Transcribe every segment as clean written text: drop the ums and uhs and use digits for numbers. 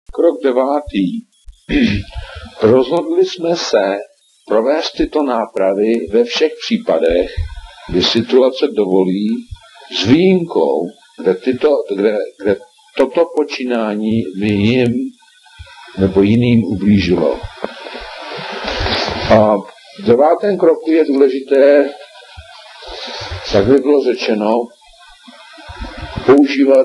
Krok 9. Rozhodli jsme se provést tyto nápravy ve všech případech, kdy situace dovolí, s výjimkou, kde toto počínání by jim nebo jiným ublížilo. A v 9. kroku je důležité, jak by bylo řečeno, používat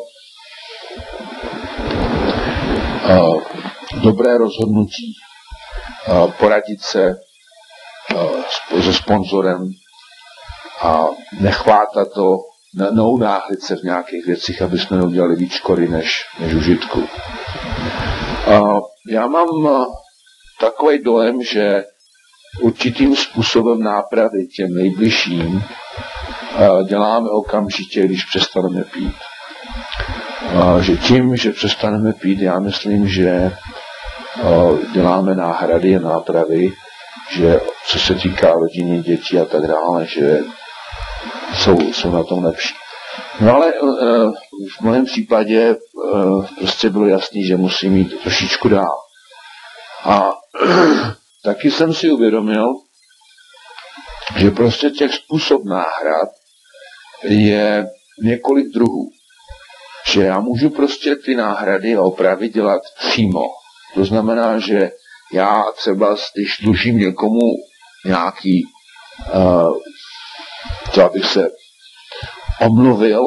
dobré rozhodnutí, poradit se se sponzorem a nechvátat to, neunáhlit se v nějakých věcích, aby jsme neudělali víc škody než užitku. Já mám takový dojem, že určitým způsobem nápravy těm nejbližším děláme okamžitě, když přestaneme pít. Že tím, že přestaneme pít, já myslím, že děláme náhrady a nápravy, že co se týká rodiny, dětí a tak dále, že jsou na tom lepší. No ale v mém případě prostě bylo jasný, že musím jít trošičku dál. A taky jsem si uvědomil, že prostě těch způsob náhrad je několik druhů. Že já můžu prostě ty náhrady a opravy dělat přímo. To znamená, že já třeba, když dlužím někomu nějaký, to abych se omluvil,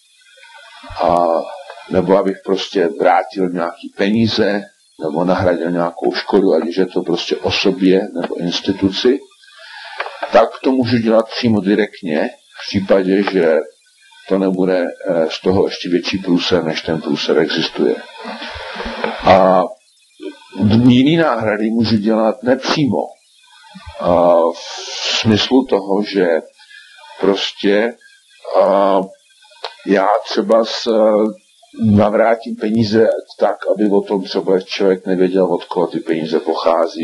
nebo abych prostě vrátil nějaký peníze, nebo nahradil nějakou škodu, ať je to prostě osobě nebo instituci, tak to můžu dělat přímo direktně, v případě, že to nebude z toho ještě větší průser, než ten průser existuje. A jiný náhrady můžu dělat nepřímo. V smyslu toho, že prostě já třeba navrátím peníze tak, aby o tom třeba člověk nevěděl, od koho ty peníze pochází.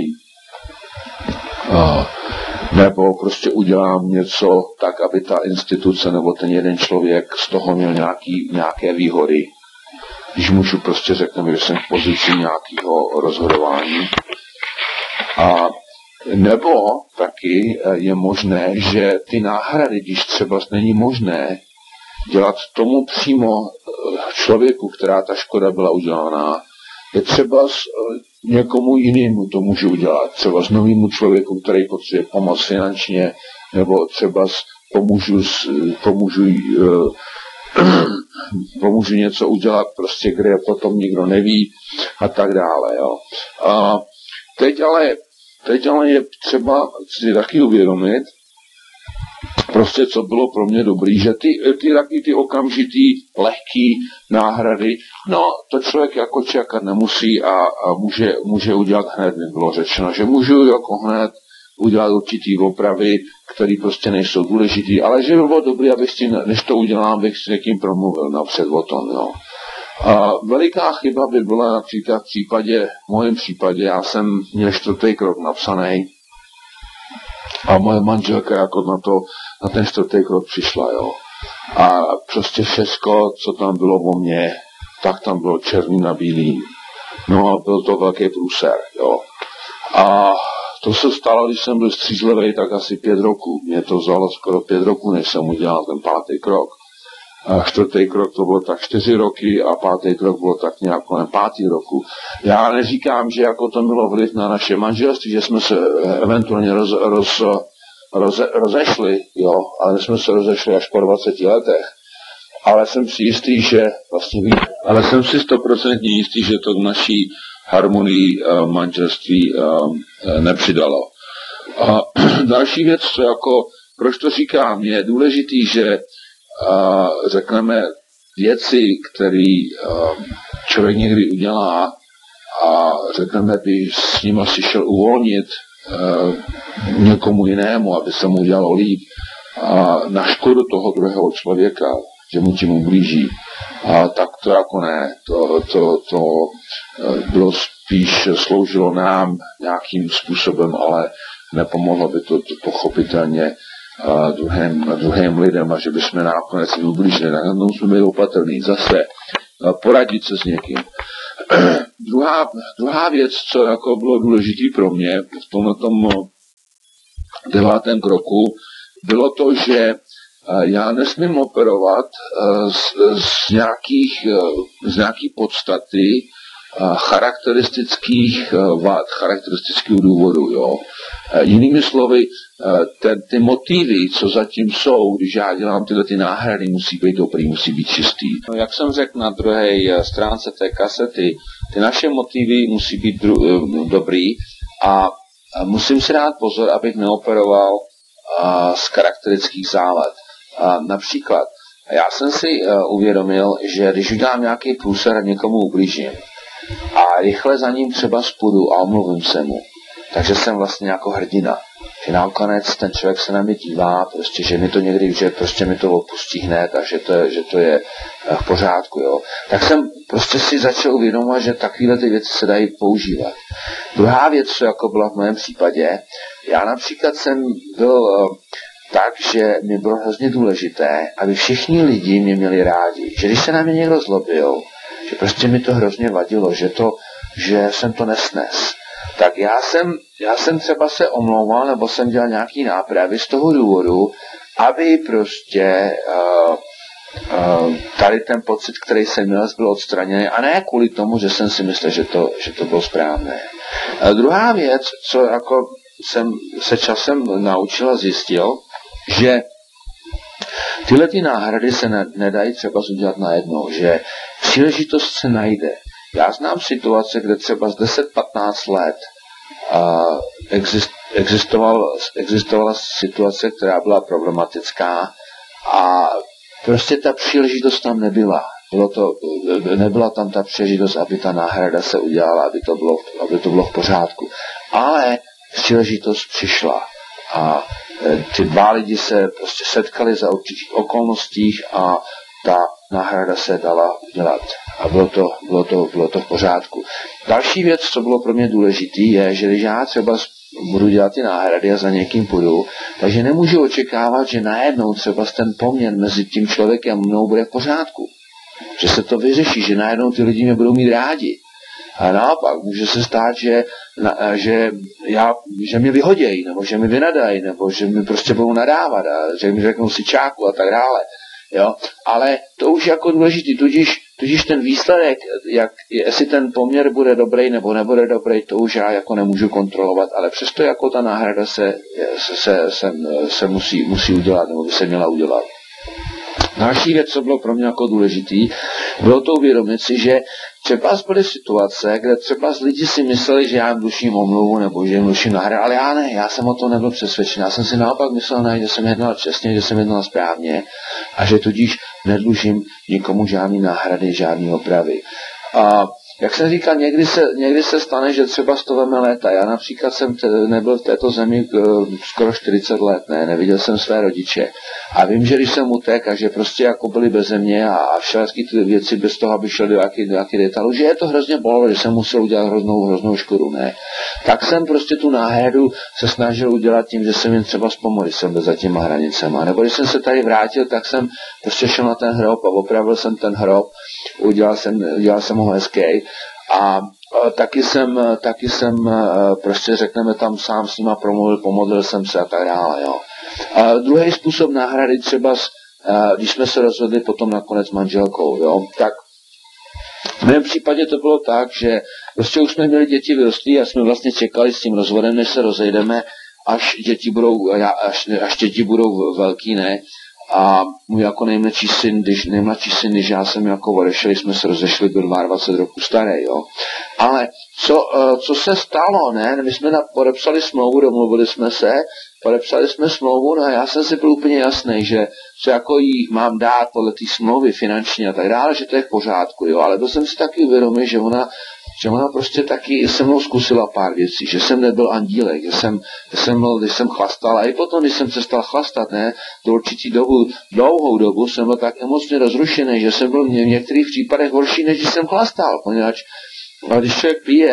Nebo prostě udělám něco tak, aby ta instituce nebo ten jeden člověk z toho měl nějaké výhody. Když můžu prostě řekneme, že jsem v pozici nějakého rozhodování. A nebo taky je možné, že ty náhrady, když třeba není možné dělat tomu přímo člověku, která ta škoda byla udělaná, je třeba někomu jinému to můžu udělat. Třeba s novému člověku, který potřebuje pomoc finančně, nebo třeba pomůžu něco udělat, prostě kde potom nikdo neví a tak dále. Jo. A teď ale je třeba si taky uvědomit, prostě co bylo pro mě dobrý, že ty okamžitý, lehký náhrady, no to člověk jako čekat nemusí a může udělat hned, nebylo řečeno, že můžu jako hned udělat určitý opravy, které prostě nejsou důležitý, ale že by bylo dobré, abych si, než to udělám, bych s někým promluvil napřed o tom. Jo. A veliká chyba by byla například v mém případě, já jsem měl 4. krok napsaný a moje manželka jako na ten 4. krok přišla. Jo. A prostě všechno, co tam bylo o mně, tak tam bylo černý na bílý. No a byl to velký průser. Jo. A to se stalo, když jsem byl střízlivý, tak asi 5 roků. Mě to vzalo skoro 5 roků, než jsem udělal ten 5. krok. A 4. krok to bylo tak 4 roky a 5. krok bylo tak nějak kolem 5. roku. Já neříkám, že jako to mělo vliv na naše manželství, že jsme se eventuálně rozešli, jo, ale my jsme se rozešli až po 20 letech. Ale jsem si jistý, že vlastně ale jsem si 100% jistý, že to k naší harmonii manželství nepřidalo. A další věc, co jako, proč to říkám, je důležitý, že řekneme věci, které člověk někdy udělá a řekneme, by s ním asi šel uvolnit někomu jinému, aby se mu udělalo líp a na škodu toho druhého člověka, že mu tím ublíží. A tak to jako ne, to bylo spíš sloužilo nám nějakým způsobem, ale nepomohlo by to pochopitelně druhým lidem a že bychom nakonec ublížili. Na tom jsme byli opatrní. Zase poradit se s někým. Druhá věc, co jako bylo důležité pro mě v tomto 9. kroku, bylo to, že já nesmím operovat z nějaký podstaty charakteristických vád, charakteristických důvodů. Jo. Jinými slovy, ty motivy, co zatím jsou, když já dělám tyhle ty náhrady, musí být dobrý, musí být čistý. No, jak jsem řekl na druhé stránce té kasety, ty naše motivy musí být dobrý a musím si dát pozor, abych neoperoval z charakteristických závad. Například, já jsem si uvědomil, že když udělám nějaký průser a někomu ublížím a rychle za ním třeba spůjdu a omluvím se mu, takže jsem vlastně jako hrdina. Že nakonec ten člověk se na mě dívá, prostě, že mi to někdy, že prostě mi to odpustí hned a že to je v pořádku. Jo. Tak jsem prostě si začal uvědomovat, že takovéhle ty věci se dají používat. Druhá věc, co jako byla v mém případě, já například jsem byl tak, že mi bylo hrozně důležité, aby všichni lidi mě měli rádi. Že když se na mě někdo zlobil, že prostě mi to hrozně vadilo, že jsem to nesnes. Tak já jsem třeba se omlouval, nebo jsem dělal nějaký nápravy z toho důvodu, aby prostě tady ten pocit, který jsem měl, byl odstraněný, a ne kvůli tomu, že jsem si myslel, že to bylo správné. Druhá věc, co jako jsem se časem naučil a zjistil, že tyhle ty náhrady se nedají třeba udělat najednou, že příležitost se najde. Já znám situace, kde třeba z 10-15 let existovala situace, která byla problematická a prostě ta příležitost tam nebyla. Nebyla tam ta příležitost, aby ta náhrada se udělala, aby to bylo v pořádku. Ale příležitost přišla a ty dva lidi se prostě setkali za určitých okolnostích a ta náhrada se dala udělat a bylo to v pořádku. Další věc, co bylo pro mě důležité, je, že když já třeba budu dělat ty náhrady a za někým půjdu, takže nemůžu očekávat, že najednou třeba ten poměr mezi tím člověkem a mnou bude v pořádku. Že se to vyřeší, že najednou ty lidi mě budou mít rádi. A naopak může se stát, že mě vyhodějí, nebo že mi vynadají, nebo že mi prostě budou nadávat a že mi řeknou si čáku a tak dále. Jo? Ale to už jako důležitý, tudíž ten výsledek, jestli ten poměr bude dobrý nebo nebude dobrý, to už já jako nemůžu kontrolovat, ale přesto jako ta náhrada se musí udělat, nebo by se měla udělat. Další věc, co bylo pro mě jako důležitý, bylo to uvědomit si, že třeba byly situace, kde třeba lidi si mysleli, že já jim dlužím omluvu nebo že jim dlužím náhradu, ale já ne, já jsem o tom nebyl přesvědčen. Já jsem si naopak myslel, že jsem jednal čestně, že jsem jednal správně a že tudíž nedlužím nikomu žádný náhrady, žádný opravy. A jak jsem říkal, někdy se stane, že třeba to veme léta. Já například jsem nebyl v této zemi skoro 40 let, neviděl jsem své rodiče. A vím, že když jsem utek a že prostě jako byli beze mě a všelijaké ty věci bez toho, aby šel do nějaký detailu, že je to hrozně bolelo, že jsem musel udělat hroznou škodu, ne. Tak jsem prostě tu náhradu se snažil udělat tím, že jsem jim třeba zpomohl, jsem byl za těma hranicema. Nebo když jsem se tady vrátil, tak jsem prostě šel na ten hrob a opravil jsem ten hrob, udělal jsem ho hezký. A taky jsem prostě řekneme tam sám s nima promluvil, pomodlil jsem se a tak dále. Jo. A druhý způsob náhrady třeba, když jsme se rozvedli potom nakonec s manželkou, jo, tak v mém případě to bylo tak, že prostě už jsme měli děti vyrostlí a jsme vlastně čekali s tím rozvodem, než se rozejdeme, až děti budou velký, ne. A můj jako nejmladší syn, když já jsem jako odešel, jsme se rozešli, byl 22 roků starý, jo. Ale co se stalo, ne? My jsme podepsali smlouvu, domluvili jsme se, podepsali jsme smlouvu, no a já jsem si byl úplně jasný, že co jako jí mám dát podle té smlouvy finančně a tak dále, že to je v pořádku, jo. Ale byl jsem si taky uvědomil, že ona prostě taky se mnou zkusila pár věcí, že jsem nebyl andílek, když jsem chlastal, a i potom, když jsem přestal chlastat, ne, do určitý dlouhou dobu jsem byl tak emocně rozrušený, že jsem byl v některých případech horší, než když jsem chlastal, poněvadž když člověk pije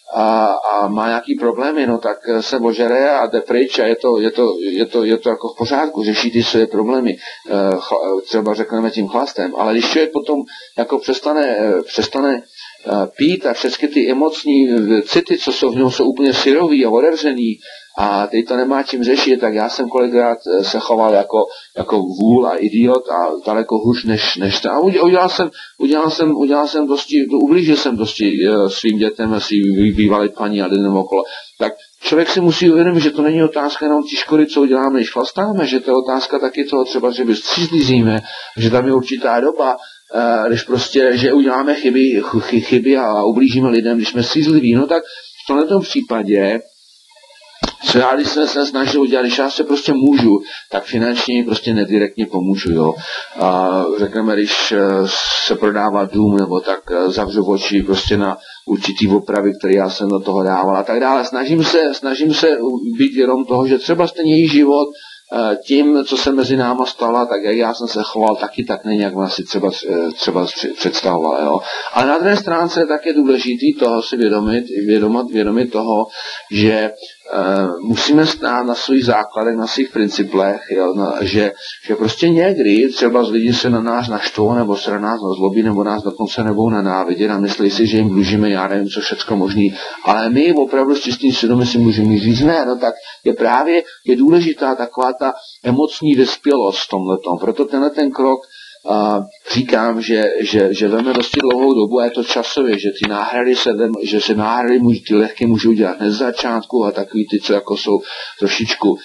a má nějaký problémy, no tak se ožere a jde pryč a je to jako v pořádku, řeší ty své problémy, třeba řekneme tím chlastem, ale když člověk potom jako přestane pít a všechny ty emocní city, co jsou v něm, jsou úplně syrový a otevřený a teď to nemá čím řešit, tak já jsem kolikrát se choval jako vůl a idiot a daleko hůř než to. A udělal jsem dosti, ublížil jsem dosti svým dětem a svým bývalým paní a lidem okolo. Tak člověk si musí uvědomit, že to není otázka jenom ty škody, co uděláme, když chlastáme, že to je otázka taky toho třeba, že střízlízíme, že tam je určitá doba, když prostě, že uděláme chyby a ublížíme lidem, když jsme střízliví. No tak v tomto případě, co já, když jsem se snažil udělat, když já se prostě můžu, tak finančně prostě nedirektně pomůžu, jo. A řekneme, když se prodává dům, nebo tak zavřu oči prostě na určitý opravy, které já jsem do toho dával a tak dále. Snažím se být vědom toho, že třeba stejně její život tím, co se mezi náma stalo, tak jak já jsem se choval, taky tak není, jak vás si třeba představoval. Jo. Ale na druhé stránce je také důležitý toho si vědomit toho, že musíme stát na svých základech, na svých principlech, jo, že prostě někdy třeba z lidí se na nás naštvou, nebo se na nás zlobí, nebo nás dokonce nebudou nenávidět a myslí si, že jim dlužíme, já nevím, co všecko možný. Ale my opravdu s čistým svědomím si můžeme říct, ne, no tak je důležitá taková ta emocní vyspělost v tomhletom. Proto ten krok říkám, že veme dosti dlouhou dobu a je to časově, že ty náhrady ty lehké můžou dělat hned z začátku a takový ty, co jako jsou trošičku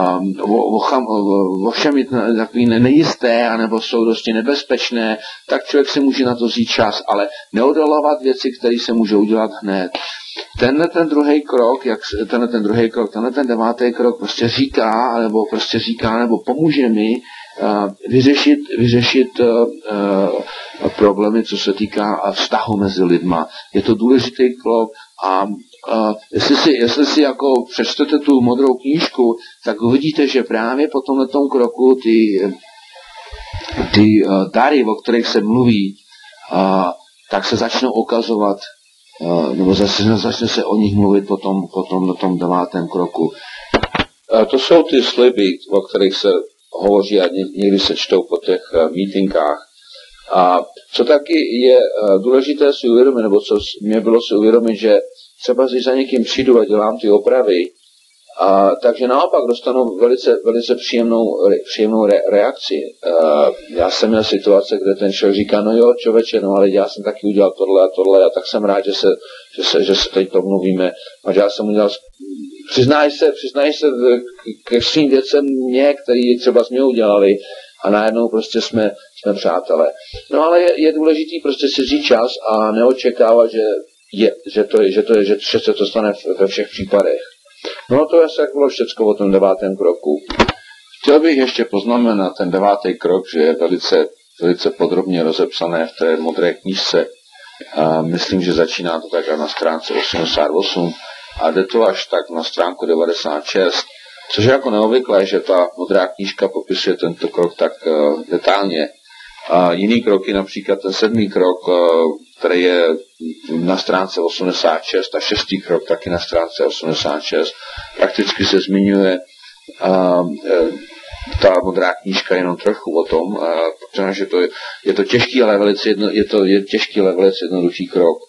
ovšem takový nejisté, anebo jsou dosti nebezpečné, tak člověk si může na to vzít čas, ale neodolovat věci, které se můžou dělat hned. Tenhle ten devátý krok prostě říká, nebo pomůže mi vyřešit problémy, co se týká vztahu mezi lidma. Je to důležitý krok a jestli si jako přečtete tu modrou knížku, tak uvidíte, že právě po tomhletom kroku ty dary, o kterých se mluví, tak se začnou ukazovat, nebo začne se o nich mluvit potom na tom devátém kroku. To jsou ty sliby, o kterých se hovoří a někdy se čtou po těch mítinkách. A co taky je důležité si uvědomit, nebo co mě bylo si uvědomit, že třeba když za někým přijdu a dělám ty opravy, takže naopak dostanu velice příjemnou reakci. Já jsem měl situace, kde ten člověk říká, no jo, člověče, no ale já jsem taky udělal tohle a tak jsem rád, že se teď promluvíme. A že já jsem udělal, přiznají se ke svým věcem který třeba jsme udělali a najednou prostě jsme přátelé. No ale je důležitý prostě si vzít čas a neočekávat, že se to stane ve všech případech. No to je bylo všecko o tom devátém kroku. Chtěl bych ještě poznamenat ten devátý krok, že je velice podrobně rozepsané v té modré knížce. Myslím, že začíná to tak na stránce 88 a jde to až tak na stránku 96, což je jako neobvyklé, že ta modrá knížka popisuje tento krok tak detailně. A jiný kroky, například ten 7. krok, který je na stránce 86 a 6. krok taky na stránce 86, prakticky se zmiňuje ta modrá knížka jenom trochu o tom, protože je to těžký, ale velice jednoduchý krok.